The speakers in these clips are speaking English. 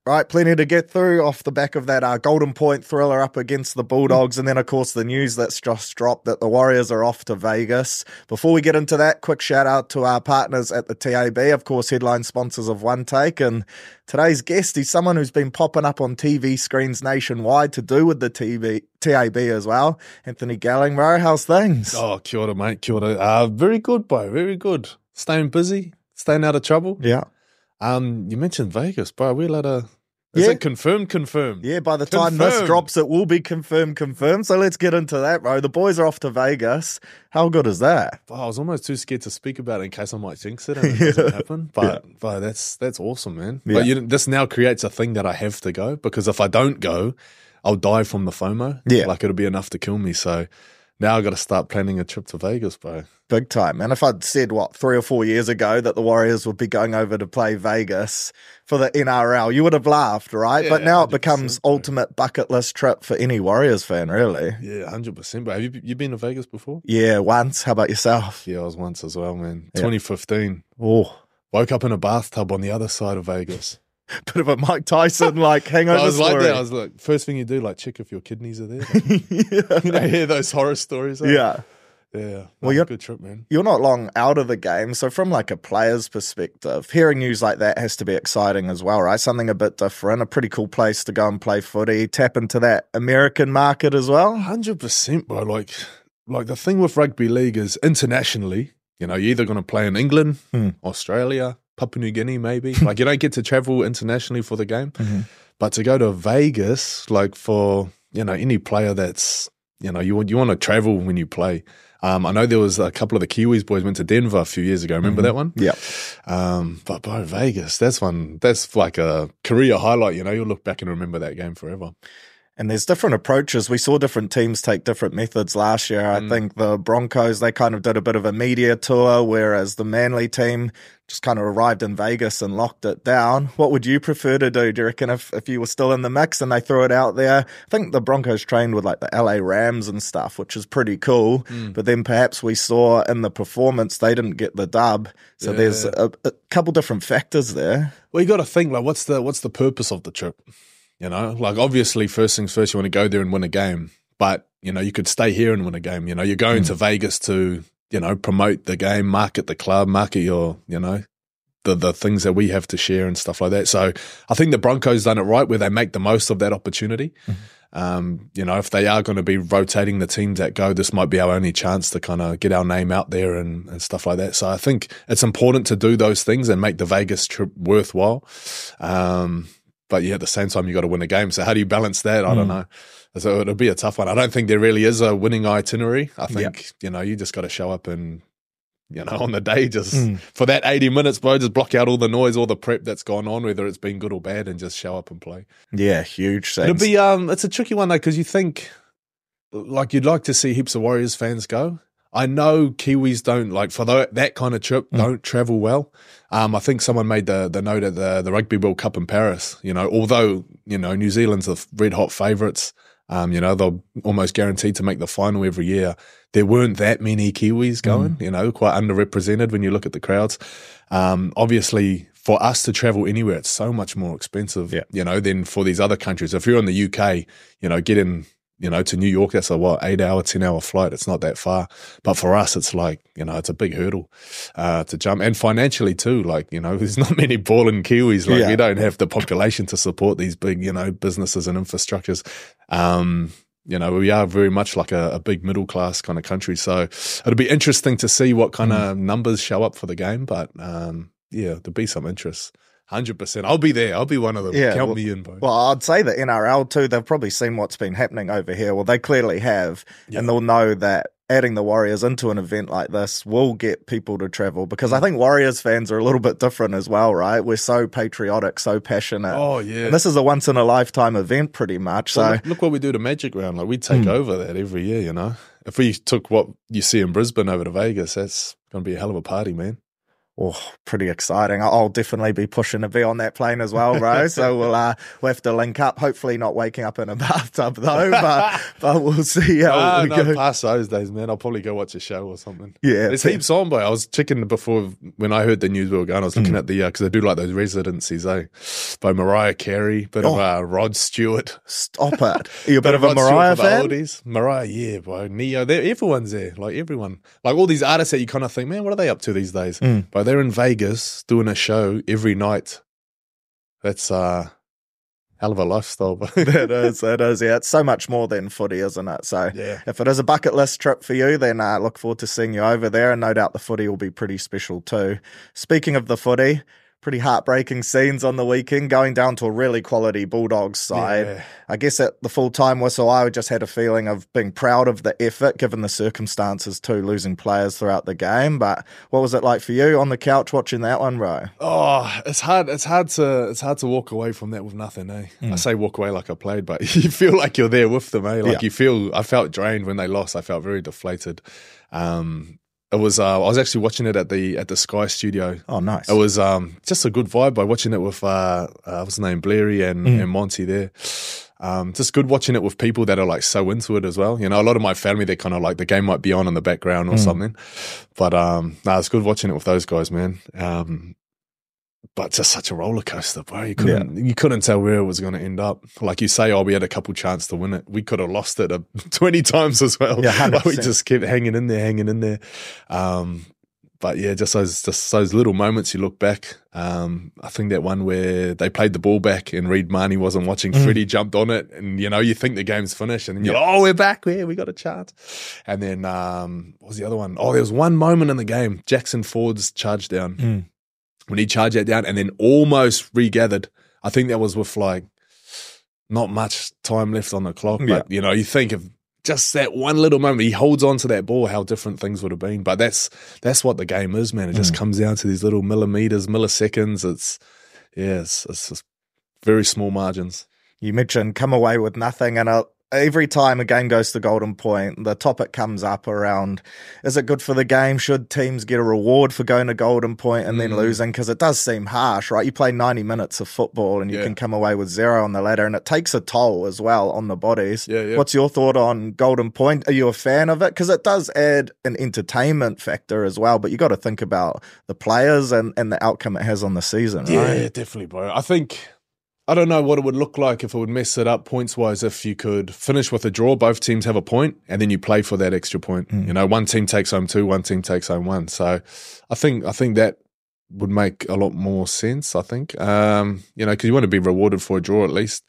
Right, plenty to get through off the back of that Golden Point thriller up against the Bulldogs, and then, of course, the news that's just dropped that the Warriors are off to Vegas. Before we get into that, quick shout-out to our partners at the TAB, of course, headline sponsors of One Take, and today's guest, he's someone who's been popping up on TV screens nationwide to do with the TAB as well. Anthony Galling, bro, how's things? Oh, kia ora, mate, kia ora. Very good, bro, very good. Staying busy, staying out of trouble. Yeah. You mentioned Vegas, bro. We're allowed to... Is it confirmed? Yeah, by the time this drops, it will be confirmed. So let's get into that, bro. The boys are off to Vegas. How good is that? Oh, I was almost too scared to speak about it in case I might jinx it and it doesn't happen. But that's awesome, man. Yeah. But this now creates a thing that I have to go, because if I don't go, I'll die from the FOMO. Yeah. Like, it'll be enough to kill me. So now I've got to start planning a trip to Vegas, bro. Big time. And if I'd said, 3 or 4 years ago that the Warriors would be going over to play Vegas for the NRL, you would have laughed, right? Yeah, but now it becomes 100%, bro. ultimate bucket list trip for any Warriors fan, really. Yeah, 100%. But have you been to Vegas before? Yeah, once. How about yourself? Yeah, I was once as well, man. Yeah. 2015. Oh, Woke up in a bathtub on the other side of Vegas. bit of a Mike Tyson, hangover I was story. like that. I was like, first thing you do, check if your kidneys are there. Yeah. Hear those horror stories. Yeah. Yeah. Well, you're- good trip, man. You're not long out of the game, so from a player's perspective, hearing news like that has to be exciting as well, right? Something a bit different, a pretty cool place to go and play footy, tap into that American market as well. 100%, bro. Like the thing with rugby league is internationally, you're either going to play in England, Australia, Papua New Guinea, maybe. You don't get to travel internationally for the game. Mm-hmm. But to go to Vegas, for, any player that's, you want to travel when you play. I know there was a couple of the Kiwis boys went to Denver a few years ago. Remember that one? Yeah. But bro, Vegas, that's like a career highlight. You'll look back and remember that game forever. And there's different approaches. We saw different teams take different methods last year. I think the Broncos, they kind of did a bit of a media tour, whereas the Manly team just kind of arrived in Vegas and locked it down. What would you prefer to do? Do you reckon if you were still in the mix and they threw it out there? I think the Broncos trained with the LA Rams and stuff, which is pretty cool. But then perhaps we saw in the performance, they didn't get the dub. So there's a couple different factors there. Well, you got to think, what's the purpose of the trip? Obviously, first things first, you want to go there and win a game. But, you could stay here and win a game. You're going to Vegas to, promote the game, market the club, market your, the things that we have to share and stuff like that. So I think the Broncos done it right where they make the most of that opportunity. If they are going to be rotating the teams that go, this might be our only chance to kind of get our name out there and stuff like that. So I think it's important to do those things and make the Vegas trip worthwhile. But yeah, at the same time, you got to win a game. So how do you balance that? I don't know. So it'll be a tough one. I don't think there really is a winning itinerary. I think, you just got to show up and, on the day, just for that 80 minutes, bro, just block out all the noise, all the prep that's gone on, whether it's been good or bad, and just show up and play. Yeah, huge things. It'll be, it's a tricky one though, because you think, you'd like to see heaps of Warriors fans go. I know Kiwis don't, for that kind of trip, don't travel well. I think someone made the note at the Rugby World Cup in Paris, although, New Zealand's the red hot favourites, they're almost guaranteed to make the final every year. There weren't that many Kiwis going, quite underrepresented when you look at the crowds. Obviously, for us to travel anywhere, it's so much more expensive, than for these other countries. If you're in the UK, getting to New York, that's a 8-hour, 10-hour flight. It's not that far. But for us, it's it's a big hurdle to jump. And financially too, there's not many balling Kiwis. We don't have the population to support these big, businesses and infrastructures. We are very much like a big middle class kind of country. So it'll be interesting to see what kind of numbers show up for the game. But there'll be some interest. 100%. I'll be there. I'll be one of them. Count me in, bro. Well, I'd say the NRL too, they've probably seen what's been happening over here. Well, they clearly have. And they'll know that adding the Warriors into an event like this will get people to travel, because I think Warriors fans are a little bit different as well, right? We're so patriotic, so passionate. Oh, yeah. And this is a once-in-a-lifetime event pretty much. Well, So look what we do to Magic Round. We take over that every year, If we took what you see in Brisbane over to Vegas, that's going to be a hell of a party, man. Oh, pretty exciting. I'll definitely be pushing to be on that plane as well, bro. So we'll have to link up. Hopefully not waking up in a bathtub though, but we'll see how we go. Past those days, man. I'll probably go watch a show or something. Yeah. There's heaps on, boy. I was checking before when I heard the news we were going, I was looking at the, because I do like those residencies, by Mariah Carey, bit of Rod Stewart. Stop it. Are you a bit of a Mariah fan? Oldies. Mariah, yeah, bro. Neo, everyone's there. Like everyone. Like all these artists that you kind of think, man, what are they up to these days? But they're in Vegas doing a show every night. That's hell of a lifestyle. It is. Yeah, it's so much more than footy, isn't it? So if it is a bucket list trip for you, then I look forward to seeing you over there, and no doubt the footy will be pretty special too. Speaking of the footy, pretty heartbreaking scenes on the weekend, going down to a really quality Bulldogs side. Yeah. I guess at the full-time whistle, I just had a feeling of being proud of the effort, given the circumstances too, losing players throughout the game. But what was it like for you on the couch watching that one, bro? Oh, it's hard to walk away from that with nothing, eh? I say walk away like I played, but you feel like you're there with them, eh? Like I felt drained when they lost. I felt very deflated. It was. I was actually watching it at the Sky Studio. Oh, nice! It was just a good vibe by watching it with what's his name, Blairy and Monty there. Just good watching it with people that are like so into it as well. You know, a lot of my family, they kind of like the game might be on in the background or something. But it's good watching it with those guys, man. But just such a roller coaster, bro. You couldn't tell where it was going to end up. Like you say, we had a couple chances to win it. We could have lost it 20 times as well. Yeah, like we just kept hanging in there. But yeah, just those little moments you look back. I think that one where they played the ball back and Reid Marnie wasn't watching, Freddie jumped on it, and you think the game's finished, and then you're like, we're back, we got a chance. And then what was the other one? Oh, there was one moment in the game, Jackson Ford's charge down. When he charged that down and then almost regathered, I think that was with like not much time left on the clock. But, you think of just that one little moment, he holds on to that ball, how different things would have been. But that's what the game is, man. It just comes down to these little milliseconds. It's just very small margins. You mentioned come away with nothing, and every time a game goes to Golden Point, the topic comes up around, is it good for the game? Should teams get a reward for going to Golden Point and then losing? Because it does seem harsh, right? You play 90 minutes of football and you can come away with 0 on the ladder, and it takes a toll as well on the bodies. Yeah. What's your thought on Golden Point? Are you a fan of it? Because it does add an entertainment factor as well, but you got to think about the players and the outcome it has on the season, right? Yeah, definitely, bro. I don't know what it would look like if it would mess it up points-wise if you could finish with a draw, both teams have a point, and then you play for that extra point. One team takes home 2, one team takes home 1. So I think that would make a lot more sense, I think. Because you want to be rewarded for a draw at least.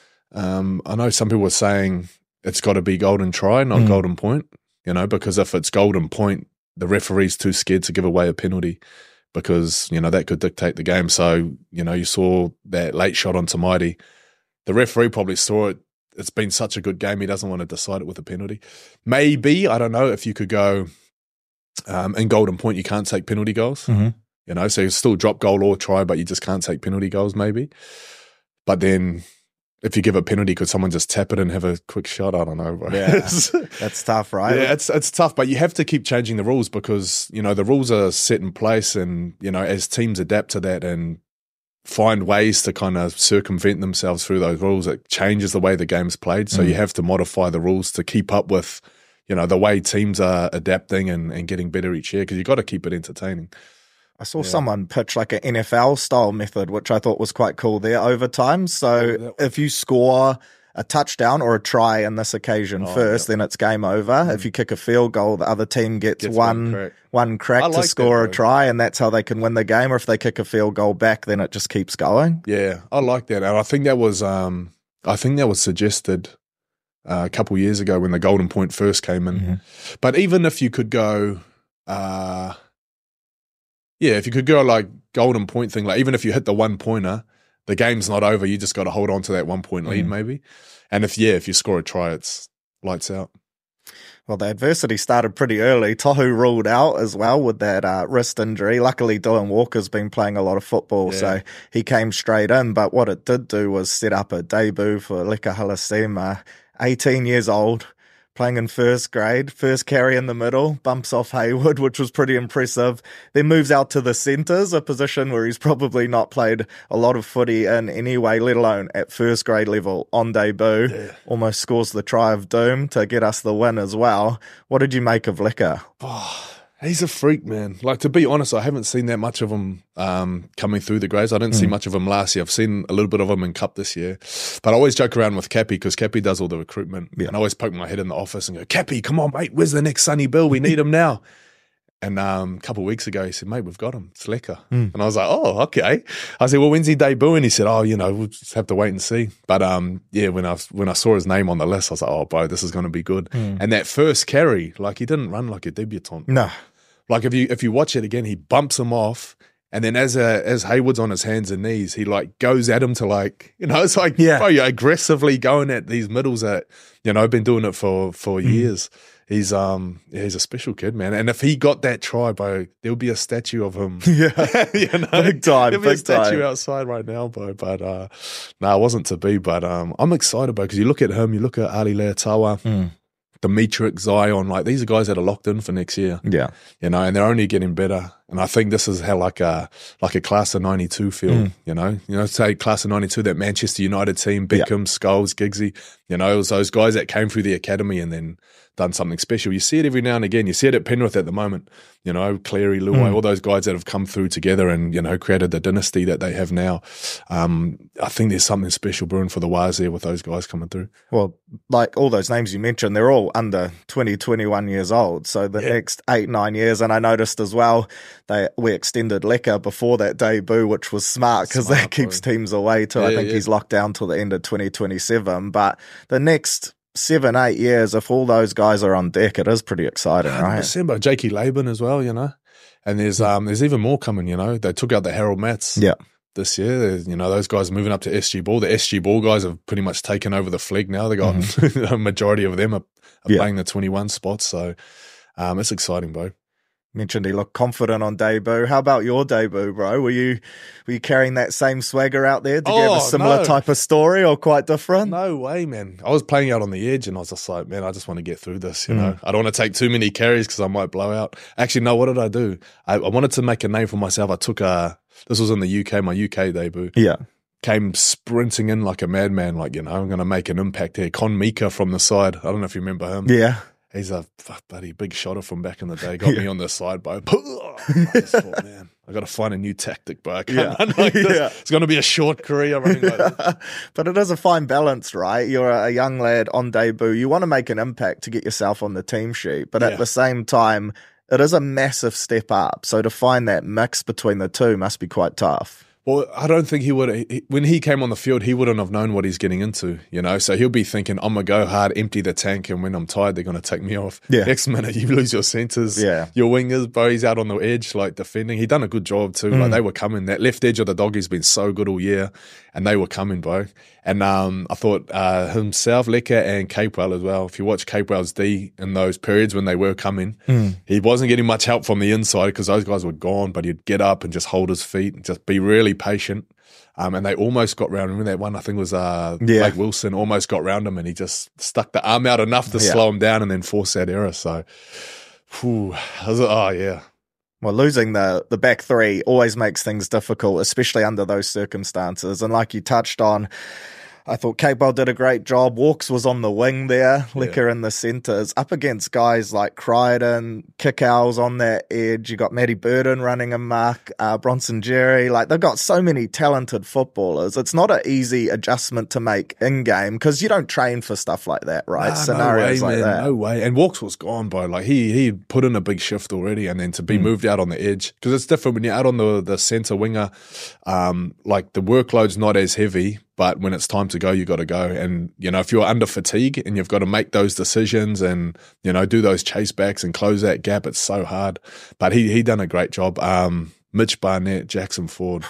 I know some people are saying it's got to be golden try, not golden point, because if it's golden point, the referee's too scared to give away a penalty, because, that could dictate the game. So, you saw that late shot on Tamaiti. The referee probably saw it. It's been such a good game, he doesn't want to decide it with a penalty. Maybe, I don't know, if you could go in Golden Point, you can't take penalty goals. So you still drop goal or try, but you just can't take penalty goals maybe. But then if you give a penalty, could someone just tap it and have a quick shot? I don't know, bro. Yeah, that's tough, right? Yeah, it's tough, but you have to keep changing the rules because, the rules are set in place, and, as teams adapt to that and find ways to kind of circumvent themselves through those rules, it changes the way the game's played. So you have to modify the rules to keep up with, the way teams are adapting and getting better each year, because you've got to keep it entertaining. I saw someone pitch like an NFL-style method, which I thought was quite cool there, overtime. So if you score a touchdown or a try in this occasion first, then it's game over. If you kick a field goal, the other team gets one crack to score a try, and that's how they can win the game. Or if they kick a field goal back, then it just keeps going. Yeah, I like that. And I think that was suggested a couple years ago when the Golden Point first came in. But even if you could go... if you could go like Golden Point thing, like even if you hit the 1-pointer, the game's not over. You just got to hold on to that 1-point lead maybe. And if you score a try, it's lights out. Well, the adversity started pretty early. Tohu ruled out as well with that wrist injury. Luckily, Dylan Walker's been playing a lot of football, so he came straight in. But what it did do was set up a debut for Leka Halasema, 18 years old, playing in first grade, first carry in the middle, bumps off Hayward, which was pretty impressive. Then moves out to the centres, a position where he's probably not played a lot of footy in anyway, let alone at first grade level on debut. Yeah. Almost scores the try of doom to get us the win as well. What did you make of Licker? Oh, he's a freak, man. Like, to be honest, I haven't seen that much of him coming through the grades. I didn't see much of him last year. I've seen a little bit of him in Cup this year. But I always joke around with Cappy because Cappy does all the recruitment. Yeah. And I always poke my head in the office and go, Cappy, come on, mate, where's the next Sonny Bill? We need him now. And a couple of weeks ago, he said, mate, we've got him. It's Licker. And I was like, oh, okay. I said, well, when's he debuting? He said, oh, we'll just have to wait and see. But yeah, when I saw his name on the list, I was like, oh, bro, this is going to be good. And that first carry, like, he didn't run like a debutant. No. Like, if you watch it again, he bumps him off. And then as Hayward's on his hands and knees, he like goes at him to like, it's like, bro, you're aggressively going at these middles that, been doing it for years. He's a special kid, man. And if he got that try, bro, there'll be a statue of him. Yeah. Big time. There'll be a statue outside right now, bro. But it wasn't to be. But I'm excited, bro, because you look at him, you look at Ali Leatawa, Dimitrik, Zion, like these are guys that are locked in for next year. Yeah. And they're only getting better. And I think this is how like a class of 92 feel, say class of 92, that Manchester United team, Beckham, Scholes, Giggsy, it was those guys that came through the academy and then done something special. You see it every now and again. You see it at Penrith at the moment, Cleary, Luai, all those guys that have come through together and, created the dynasty that they have now. I think there's something special brewing for the Waz there with those guys coming through. Well, like all those names you mentioned, they're all under 20, 21 years old. So the next 8-9 years, and I noticed as well, we extended Licker before that debut, which was smart because that keeps teams away too. I think he's locked down till the end of 2027. But the next 7-8 years, if all those guys are on deck, it is pretty exciting, right? December, Jakey Laban as well, and there's even more coming. They took out the Harold Matts this year. Those guys are moving up to SG Ball. The SG Ball guys have pretty much taken over the flag now. They got a majority of them are playing the 21 spots, so it's exciting, bro. Mentioned he looked confident on debut. How about your debut, bro? Were you carrying that same swagger out there? Did you have a similar type of story or quite different? No way, man. I was playing out on the edge and I was just like, man, I just want to get through this, I don't want to take too many carries because I might blow out. Actually, no, what did I do? I wanted to make a name for myself. I took this was in the UK, my UK debut. Yeah. Came sprinting in like a madman, like, I'm going to make an impact here. Con Mika from the side. I don't know if you remember him. Yeah. He's a bloody big shotter from back in the day. Got me on the side, bro. I just thought, man, I got to find a new tactic, bro. I can't run like this. It's going to be a short career running like this. But it is a fine balance, right? You're a young lad on debut. You want to make an impact to get yourself on the team sheet. But at the same time, it is a massive step up. So to find that mix between the two must be quite tough. Well, I don't think he would. When he came on the field, he wouldn't have known what he's getting into, So he'll be thinking, I'm going to go hard, empty the tank, and when I'm tired, they're going to take me off. Yeah. Next minute, you lose your centres, your wingers, bro. He's out on the edge, like defending. He done a good job too. Like they were coming. That left edge of the Doggies been so good all year, and they were coming, bro. And I thought himself, Licker, and Capewell as well. If you watch Capewell's D in those periods when they were coming, he wasn't getting much help from the inside because those guys were gone, but he'd get up and just hold his feet and just be really patient. And they almost got round him. Remember that one, I think it was Blake Wilson, almost got round him and he just stuck the arm out enough to slow him down and then force that error. So, Well, losing the back three always makes things difficult, especially under those circumstances. And like you touched on, I thought Capewell did a great job. Walks was on the wing there, Licker in the centres, up against guys like Crichton, Kickows on that edge. You got Matty Burden running a mark, Bronson Jerry. Like, they've got so many talented footballers. It's not an easy adjustment to make in-game because you don't train for stuff like that, right? Scenarios no way, like man, that. No way. And Walks was gone, bro. Like, he put in a big shift already and then to be moved out on the edge. Because it's different when you're out on the centre winger. Like, the workload's not as heavy. But when it's time to go, you got to go. And, if you're under fatigue and you've got to make those decisions and, do those chase backs and close that gap, it's so hard. But he done a great job. Mitch Barnett, Jackson Ford,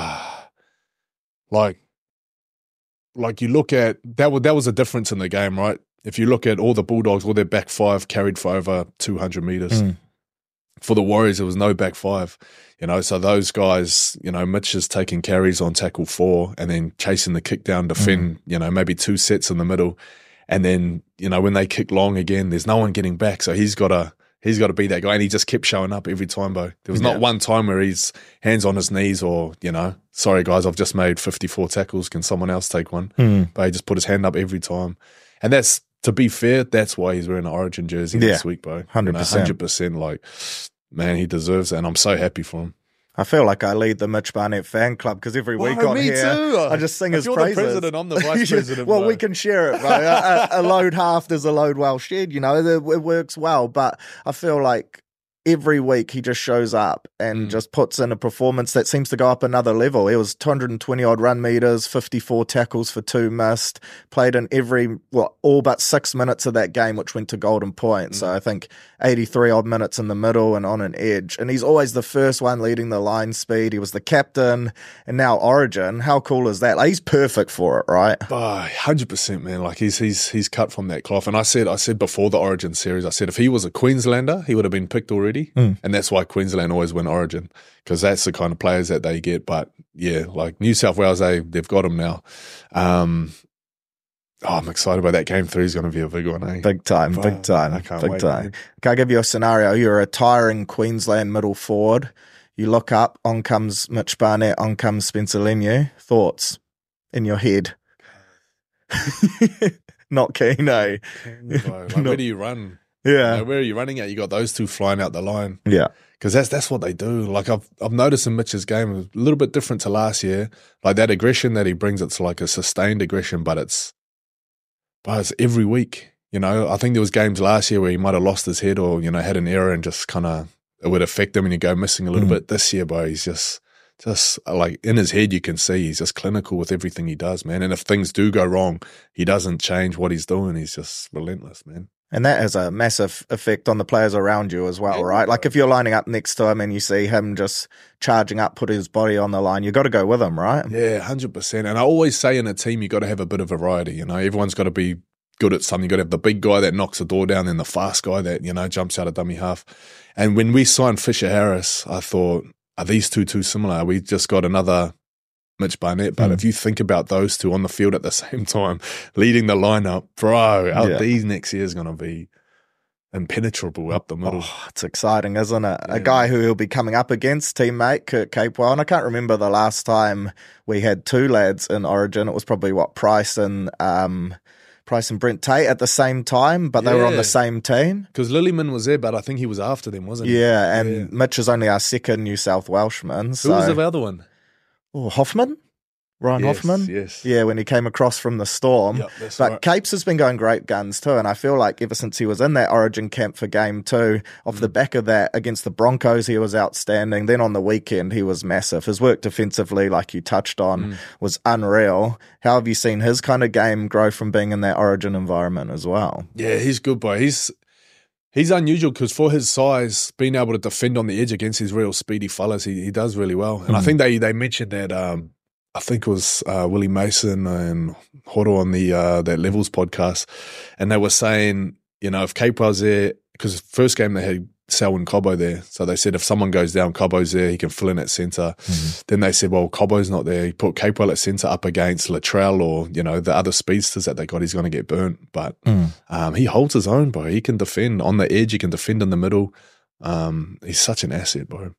like you look at, that was a difference in the game, right? If you look at all the Bulldogs, all their back five carried for over 200 metres. For the Warriors, there was no back five, so those guys, Mitch is taking carries on tackle 4 and then chasing the kick down, defend, maybe 2 sets in the middle. And then, when they kick long again, there's no one getting back. So he's got to be that guy. And he just kept showing up every time, Bo. There was not one time where he's hands on his knees or, sorry guys, I've just made 54 tackles. Can someone else take one? But he just put his hand up every time. And that's, to be fair, that's why he's wearing an Origin jersey this week, Bo. 100%. 100%. Like, man, he deserves it. And I'm so happy for him. I feel like I lead the Mitch Barnett fan club because every week on here, too. I just sing his you're praises. The president, I'm the vice president. Well, bro. we can share it, bro. A load half is a load well shared, it works well. But I feel like every week he just shows up and just puts in a performance that seems to go up another level. It was 220 odd run meters, 54 tackles for 2 missed, played in all but 6 minutes of that game, which went to golden point. So I think 83 odd minutes in the middle and on an edge. And he's always the first one leading the line speed. He was the captain and now Origin. How cool is that? Like, he's perfect for it, right? 100%, man. Like he's cut from that cloth. And I said before the Origin series, I said if he was a Queenslander, he would have been picked already. And that's why Queensland always win Origin, because that's the kind of players that they get. But yeah, like New South Wales, they've got him now. I'm excited about that. Game 3 is going to be a big one, eh? Big time. I can't wait. Can I give you a scenario? You're a retiring Queensland middle forward. You look up, on comes Mitch Barnett, on comes Spencer Leniu. Thoughts in your head? Not keen, eh? Where do you run? Yeah. Where are you running at? You got those two flying out the line. Yeah. Because that's what they do. Like I've noticed in Mitch's game, a little bit different to last year. Like that aggression that he brings, it's like a sustained aggression, but it's every week. I think there was games last year where he might have lost his head or, had an error and just kind of, it would affect him and you go missing a little bit. This year, bro, he's just like in his head, you can see he's just clinical with everything he does, man. And if things do go wrong, he doesn't change what he's doing. He's just relentless, man. And that has a massive effect on the players around you as well, right? Like if you're lining up next to him and you see him just charging up, put his body on the line, you got to go with him, right? Yeah, 100%. And I always say in a team, you got to have a bit of variety. Everyone's got to be good at something. You got to have the big guy that knocks the door down and the fast guy that, jumps out of dummy half. And when we signed Fisher Harris, I thought, are these two too similar? We just got another Mitch Barnett, but if you think about those two on the field at the same time, leading the lineup, bro, these next year is going to be impenetrable up the middle. Oh, it's exciting, isn't it? Yeah. A guy who he'll be coming up against, teammate Kurt Capewell, and I can't remember the last time we had two lads in Origin. It was probably Price and Brent Tate at the same time, but they were on the same team. Because Lillyman was there, but I think he was after them, wasn't he? Yeah, and Mitch is only our second New South Welshman. Who was the other one? Oh, Hoffman? Ryan Hoffman? Yes. Yeah, when he came across from the Storm. Yep, that's but right. Capes has been going great guns too, and I feel like ever since he was in that Origin camp for Game 2, off the back of that, against the Broncos, he was outstanding. Then on the weekend, he was massive. His work defensively, like you touched on, was unreal. How have you seen his kind of game grow from being in that Origin environment as well? Yeah, he's good, boy. He's unusual because for his size, being able to defend on the edge against these real speedy fellas, he does really well. And I think they mentioned that, I think it was Willie Mason and Horo on the that Levels podcast, and they were saying, if Capewell's there, because first game they had Selwyn Cobbo there, so they said if someone goes down, Cobbo's there, he can fill in at centre. Then they said, well, Cobbo's not there. He put Capewell at centre up against Latrell or, the other speedsters that they got, he's going to get burnt. But he holds his own, bro. He can defend on the edge. He can defend in the middle. He's such an asset, bro.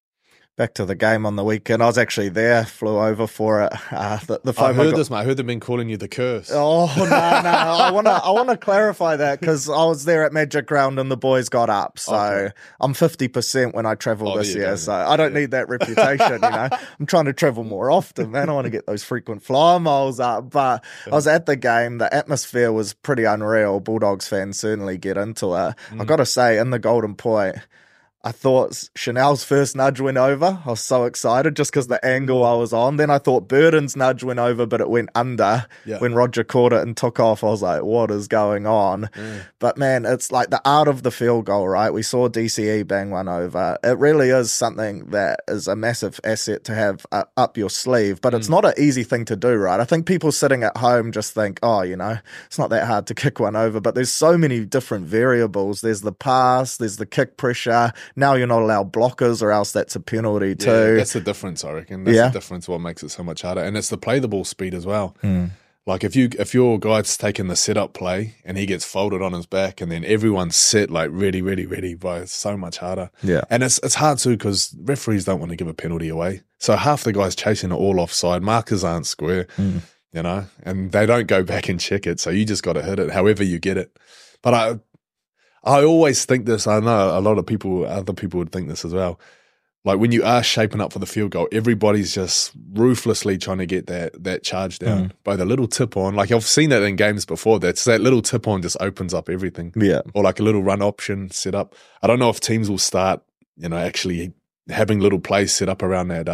Back to the game on the weekend. I was actually there, flew over for it. I heard this, mate. I heard they've been calling you the curse. Oh, no. I want to clarify that because I was there at Magic Round and the boys got up. So I'm 50% when I travel this year. So I don't need that reputation, I'm trying to travel more often, man. I want to get those frequent flyer miles up. But I was at the game. The atmosphere was pretty unreal. Bulldogs fans certainly get into it. I've got to say, in the Golden Point, I thought Chanel's first nudge went over. I was so excited just because the angle I was on. Then I thought Burden's nudge went over, but it went under. When Roger caught it and took off, I was like, what is going on? But man, it's like the art of the field goal, right? We saw DCE bang one over. It really is something that is a massive asset to have up your sleeve, but it's not an easy thing to do, right? I think people sitting at home just think, it's not that hard to kick one over, but there's so many different variables. There's the pass, there's the kick pressure. Now you're not allowed blockers or else that's a penalty too. Yeah, that's the difference, I reckon. That's the difference what makes it so much harder. And it's the play the ball speed as well. Like if your guy's taking the setup play and he gets folded on his back and then everyone's set like ready, bro, it's so much harder. Yeah. And it's hard too because referees don't want to give a penalty away. So half the guys chasing are all offside. Markers aren't square, you know, and they don't go back and check it. So you just got to hit it however you get it. But I always think this, I know a lot of people, other people would think this as well. Like when you are shaping up for the field goal, everybody's just ruthlessly trying to get that charge down by the little tip on. Like I've seen that in games before. That little tip on just opens up everything. Yeah. Or like a little run option set up. I don't know if teams will start, you know, actually having little plays set up around that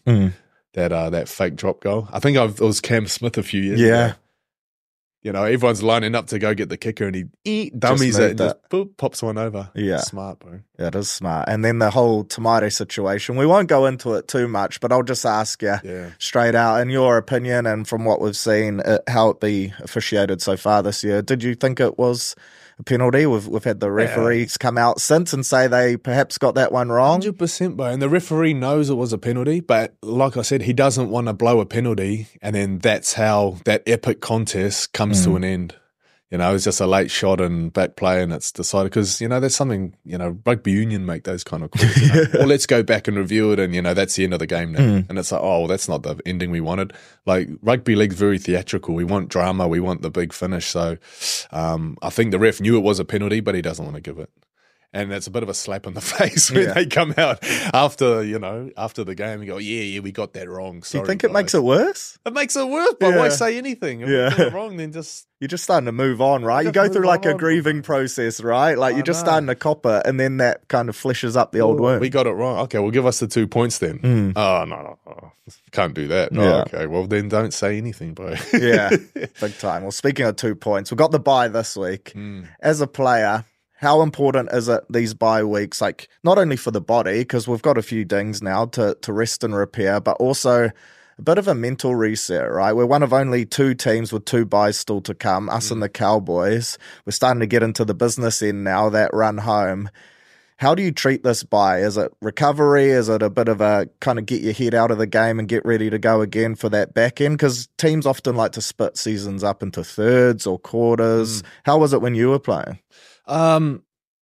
that fake drop goal. I think it was Cam Smith a few years ago. You know, everyone's lining up to go get the kicker and he dummies it and just boop, pops one over. Yeah. Smart, bro. Yeah, it is smart. And then the whole Tamare situation, we won't go into it too much, but I'll just ask you straight out, in your opinion and from what we've seen, how it be officiated so far this year, did you think it was a penalty? We've had the referees come out since and say they perhaps got that one wrong. 100%, bro. And the referee knows it was a penalty, but like I said, he doesn't want to blow a penalty, and then that's how that epic contest comes to an end. You know, it's just a late shot and back play, and it's decided because, you know, there's something, you know, rugby union make those kind of calls. You know? Well, let's go back and review it, and, you know, that's the end of the game now. And it's like, oh, well, that's not the ending we wanted. Like, rugby league's very theatrical. We want drama. We want the big finish. So I think the ref knew it was a penalty, but he doesn't want to give it. And it's a bit of a slap in the face when they come out after the game and go, yeah, we got that wrong. Sorry, do you think it makes it worse? It makes it worse, but why say anything? If we got it wrong, then just... You're just starting to move on, right? You go through like a grieving process, right? Like you're just starting to cop it, and then that kind of fleshes up the old wound. We got it wrong. Okay, well, give us the 2 points then. Oh, no. Can't do that. Oh, okay, well, then don't say anything, bro. Yeah, big time. Well, speaking of 2 points, we've got the bye this week. As a player, how important is it these bye weeks, like not only for the body, because we've got a few dings now to rest and repair, but also a bit of a mental reset, right? We're one of only 2 teams with 2 byes still to come, us and the Cowboys. We're starting to get into the business end now, that run home. How do you treat this bye? Is it recovery? Is it a bit of a kind of get your head out of the game and get ready to go again for that back end? Because teams often like to split seasons up into thirds or quarters. How was it when you were playing? When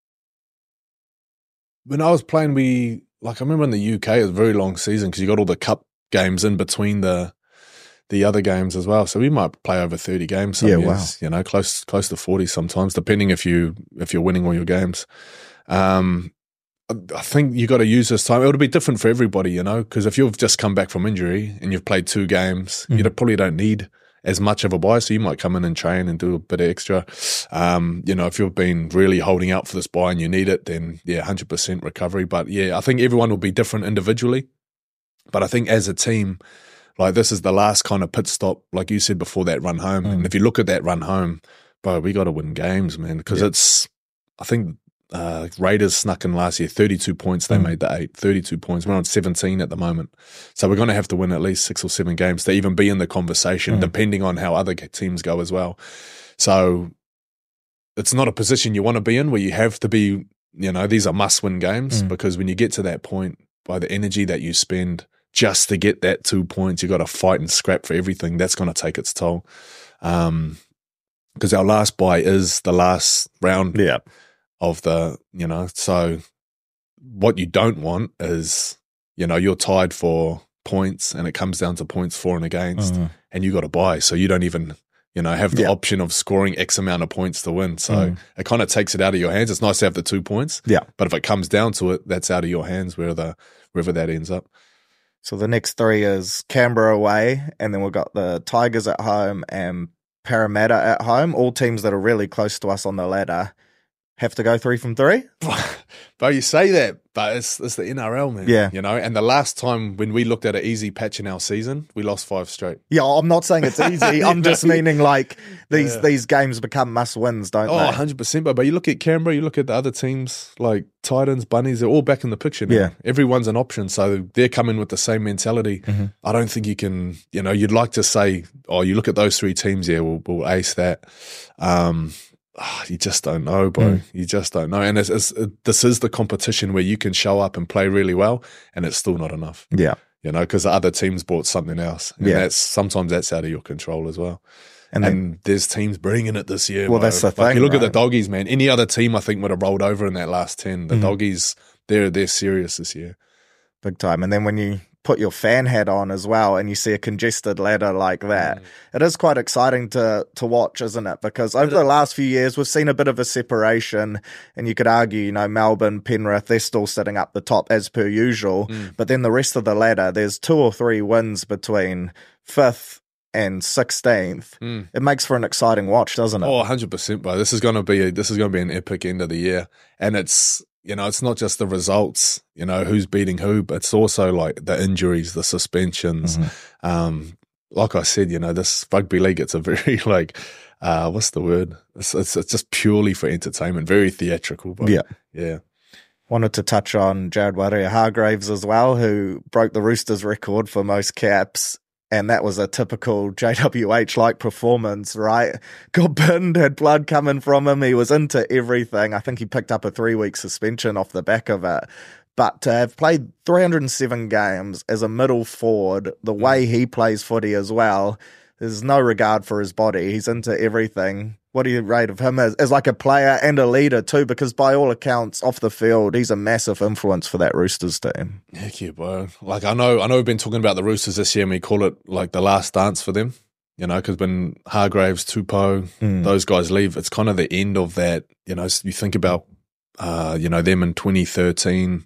I was playing, I remember in the UK, it was a very long season because you got all the cup games in between the other games as well. So we might play over 30 games some years, you know, close to 40 sometimes, depending if you're winning all your games. I think you got to use this time. It'll be different for everybody, you know, because if you've just come back from injury and you've played 2 games, you probably don't need as much of a bye, so you might come in and train and do a bit of extra. You know, if you've been really holding out for this bye and you need it, then 100% recovery. But yeah, I think everyone will be different individually. But I think as a team, like this is the last kind of pit stop, like you said before, that run home. And if you look at that run home, bro, we got to win games, man, because it's, I think Raiders snuck in last year, 32 points. They made the 8, 32 points. We're on 17 at the moment. So we're going to have to win at least 6 or 7 games to even be in the conversation, depending on how other teams go as well. So it's not a position you want to be in where you have to be, you know, these are must-win games because when you get to that point, by the energy that you spend just to get that 2 points, you got to fight and scrap for everything. That's going to take its toll. Because our last bye is the last round. Yeah. Of the, you know, so what you don't want is, you know, you're tied for points and it comes down to points for and against and you got to buy. So you don't even, you know, have the option of scoring X amount of points to win. So it kind of takes it out of your hands. It's nice to have the 2 points. Yeah. But if it comes down to it, that's out of your hands wherever that ends up. So the next 3 is Canberra away, and then we've got the Tigers at home and Parramatta at home, all teams that are really close to us on the ladder. Have to go 3 from 3? But you say that, but it's the NRL, man. Yeah. You know, and the last time when we looked at an easy patch in our season, we lost 5 straight. Yeah, I'm not saying it's easy. I'm just meaning like these games become must-wins, don't they? 100%. But you look at Canberra, you look at the other teams like Titans, Bunnies, they're all back in the picture now. Yeah. Everyone's an option, so they're coming with the same mentality. I don't think you can, you know, you'd like to say, oh, you look at those 3 teams, we'll ace that. You just don't know, bro. You just don't know. And this is the competition where you can show up and play really well, and it's still not enough. Yeah. you know, because the other teams bought something else. And sometimes that's out of your control as well. And there's teams bringing it this year. Well, that's the thing. You look at the Doggies, man. Any other team, I think, would have rolled over in that last 10. The Doggies, they're serious this year. Big time. And then when you put your fan hat on as well and you see a congested ladder like that, it is quite exciting to watch, isn't it? Because over the last few years, we've seen a bit of a separation, and you could argue, you know, Melbourne, Penrith, they're still sitting up the top as per usual. But then the rest of the ladder, there's 2 or 3 wins between 5th and 16th. It makes for an exciting watch, doesn't it? Oh, 100%, bro. This is going to be an epic end of the year. And it's, you know, it's not just the results, you know, who's beating who, but it's also like the injuries, the suspensions. Like I said, you know, this rugby league, it's a very like, what's the word? It's just purely for entertainment, very theatrical. But yeah. Wanted to touch on Jared Waerea-Hargreaves as well, who broke the Roosters record for most caps. And that was a typical JWH-like performance, right? Got binned, had blood coming from him. He was into everything. I think he picked up a 3-week suspension off the back of it. But to have played 307 games as a middle forward, the way he plays footy as well, there's no regard for his body. He's into everything. What do you rate of him as like a player and a leader too? Because by all accounts, off the field, he's a massive influence for that Roosters team. Heck yeah, bro. Like I know we've been talking about the Roosters this year and we call it like the last dance for them, you know, because when Hargreaves, Tupou, those guys leave, it's kind of the end of that, you know, you think about, you know, them in 2013,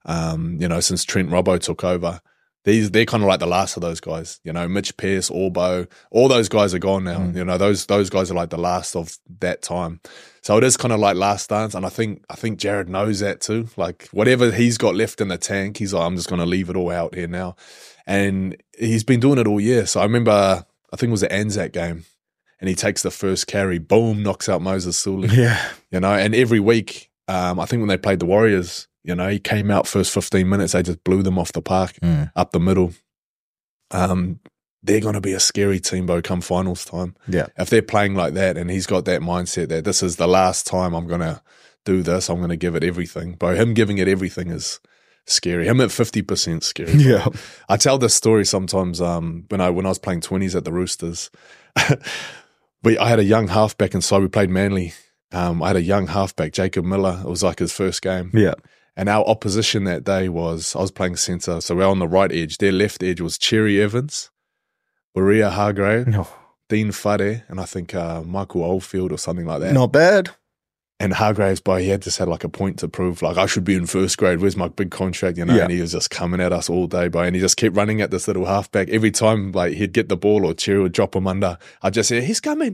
you know, since Trent Robbo took over. They're kind of like the last of those guys, you know, Mitch Pearce, Orbo, all those guys are gone now. You know, those guys are like the last of that time. So it is kind of like last dance. And I think Jared knows that too. Like whatever he's got left in the tank, he's like, I'm just going to leave it all out here now. And he's been doing it all year. So I remember, I think it was the Anzac game, and he takes the first carry, boom, knocks out Moses Suli. Yeah. You know, and every week, I think when they played the Warriors, you know, he came out first 15 minutes, they just blew them off the park, up the middle. They're going to be a scary team, Bo, come finals time. Yeah. If they're playing like that and he's got that mindset that this is the last time I'm going to do this, I'm going to give it everything. Bo, him giving it everything is scary. Him at 50% scary. Yeah. I tell this story sometimes when I was playing 20s at the Roosters. I had a young halfback inside. We played Manly. I had a young halfback, Jacob Miller. It was like his first game. Yeah. And our opposition that day was, I was playing centre, so we're on the right edge. Their left edge was Cherry Evans, Waerea-Hargreaves, Dean Whare, and I think Michael Oldfield or something like that. Not bad. And Hargreaves, boy, he had just had like a point to prove, like I should be in first grade. Where's my big contract? You know, and he was just coming at us all day, boy. And he just kept running at this little halfback. Every time like he'd get the ball or Cherry would drop him under, I'd just say, he's coming.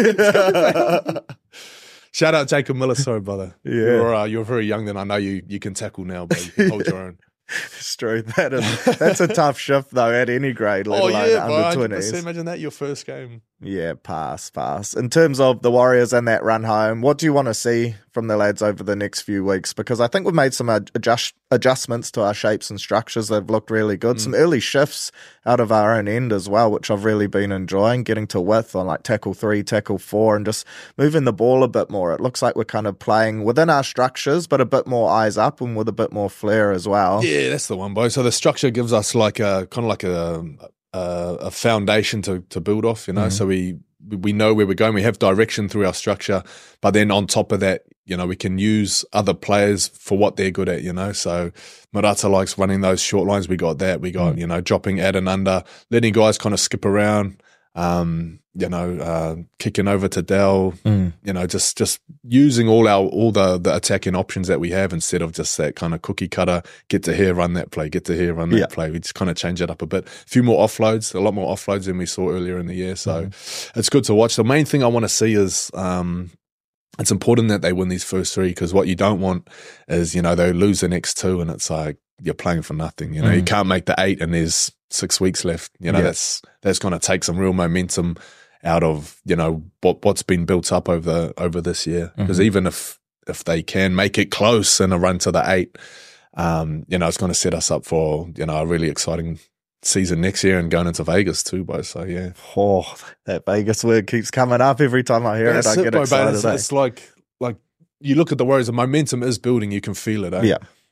Shout out Jacob Miller, sorry brother. Yeah, you're very young. Then I know you can tackle now, but you can hold your own. It's true. That's a tough shift though at any grade, let alone under 20s. Imagine that your first game. Yeah, pass. In terms of the Warriors and that run home, what do you want to see from the lads over the next few weeks? Because I think we've made some adjustments to our shapes and structures. They've looked really good. Some early shifts out of our own end as well, which I've really been enjoying, getting to width on like tackle 3, tackle 4, and just moving the ball a bit more. It looks like we're kind of playing within our structures, but a bit more eyes up and with a bit more flair as well. Yeah, that's the one, boy. So the structure gives us like a kind of like a foundation to build off, you know. So we know where we're going. We have direction through our structure, but then on top of that, you know, we can use other players for what they're good at, you know. So Murata likes running those short lines. We got that. We got, you know, dropping at and under, letting guys kind of skip around, you know, kicking over to Dell, you know, just using all the attacking options that we have instead of just that kind of cookie cutter, get to here, run that play, get to here, run that play. We just kind of change it up a bit. A few more offloads, a lot more offloads than we saw earlier in the year. So it's good to watch. The main thing I want to see is it's important that they win these first 3, because what you don't want is, you know, they lose the next 2 and it's like you're playing for nothing. You know, you can't make the 8 and there's 6 weeks left. You know, that's going to take some real momentum out of, you know, what's been built up over this year. Because even if they can make it close in a run to the 8, you know, it's going to set us up for, you know, a really exciting season next year and going into Vegas too, bro. So yeah. Oh, that Vegas word keeps coming up every time I hear it. I get excited. It's like you look at the Warriors, the momentum is building. You can feel it. Eh? Yeah.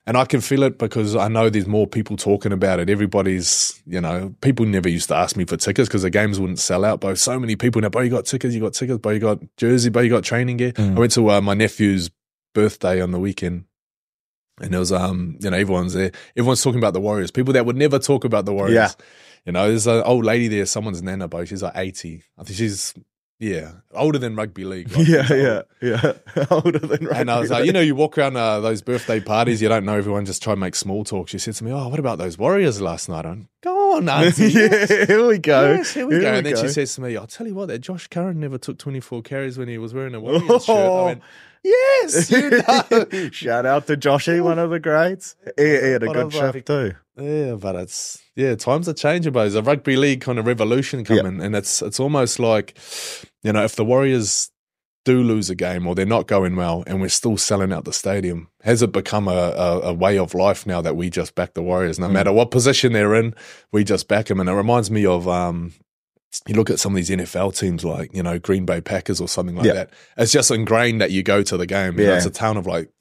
And I can feel it because I know there's more people talking about it. Everybody's, people never used to ask me for tickets because the games wouldn't sell out. But so many people now, bro, you got tickets, bro, you got jersey, bro, you got training gear. I went to my nephew's birthday on the weekend. And there was, everyone's there. Everyone's talking about the Warriors. People that would never talk about the Warriors. Yeah. There's an old lady there, someone's nana, bro. She's like 80. I think she's, older than rugby league. Like, yeah. Older than rugby And I was like, you walk around those birthday parties, you don't know everyone, just try and make small talk. She said to me, oh, what about those Warriors last night? Go on, auntie. Here we go. Yes, here we go. And then she says to me, I'll tell you what, that Josh Curran never took 24 carries when he was wearing a Warriors shirt. I went, yes, Shout out to Joshy, one of the greats. He had a good shift too. Yeah, but times are changing, but there's a rugby league kind of revolution coming, and it's almost like, if the Warriors do lose a game or they're not going well and we're still selling out the stadium, has it become a way of life now that we just back the Warriors? No matter what position they're in, we just back them. And it reminds me of you look at some of these NFL teams like, Green Bay Packers or something like that. It's just ingrained that you go to the game. It's a town of like,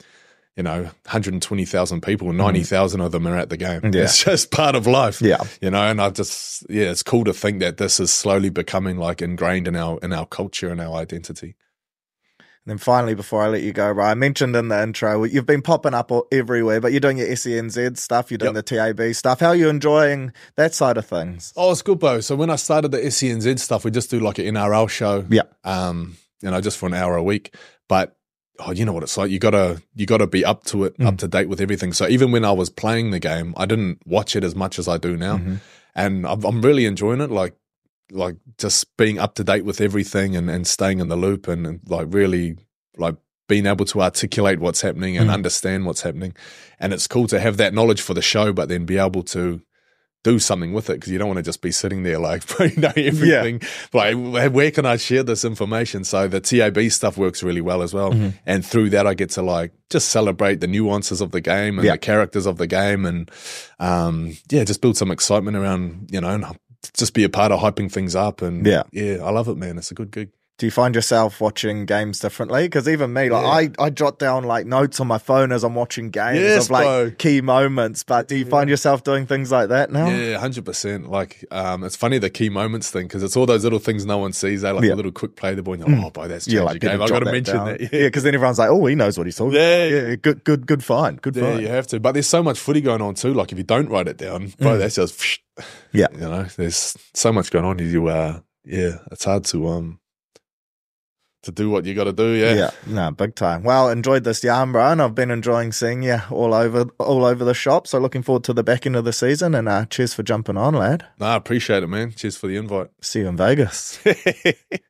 120,000 people, 90,000 of them are at the game. Yeah. It's just part of life. Yeah. And it's cool to think that this is slowly becoming like ingrained in our culture and our identity. And then finally, before I let you go, Ryan, I mentioned in the intro, you've been popping up everywhere, but you're doing your SENZ stuff, you're doing the TAB stuff. How are you enjoying that side of things? Oh, it's good, Bo. So when I started the SENZ stuff, we just do like an NRL show. Yeah. Just for an hour a week. But you know what it's like. You gotta be up to it, up to date with everything. So even when I was playing the game, I didn't watch it as much as I do now, and I'm really enjoying it. Like just being up to date with everything and staying in the loop and like really like being able to articulate what's happening and understand what's happening. And it's cool to have that knowledge for the show, but then be able to do something with it because you don't want to just be sitting there like, everything. Yeah. Like, where can I share this information? So the TAB stuff works really well as well. And through that, I get to like just celebrate the nuances of the game and the characters of the game and, just build some excitement around, and just be a part of hyping things up. And I love it, man. It's a good gig. Do you find yourself watching games differently? Because even me, like I jot down like notes on my phone as I'm watching games of like key moments. But do you find yourself doing things like that now? Yeah, 100%. Like it's funny the key moments thing because it's all those little things no one sees. They like a little quick play the ball. And you're like, boy, that's changed the game. I got to mention that. Yeah, because then everyone's like, oh, he knows what he's talking. Yeah, good find. Good find. Yeah, you have to. But there's so much footy going on too. Like if you don't write it down, bro, that's just there's so much going on. It's hard to do what you got to do, Yeah, no, big time. Well, enjoyed this yarn, Brian. I've been enjoying seeing you all over the shop. So looking forward to the back end of the season. And cheers for jumping on, lad. I appreciate it, man. Cheers for the invite. See you in Vegas.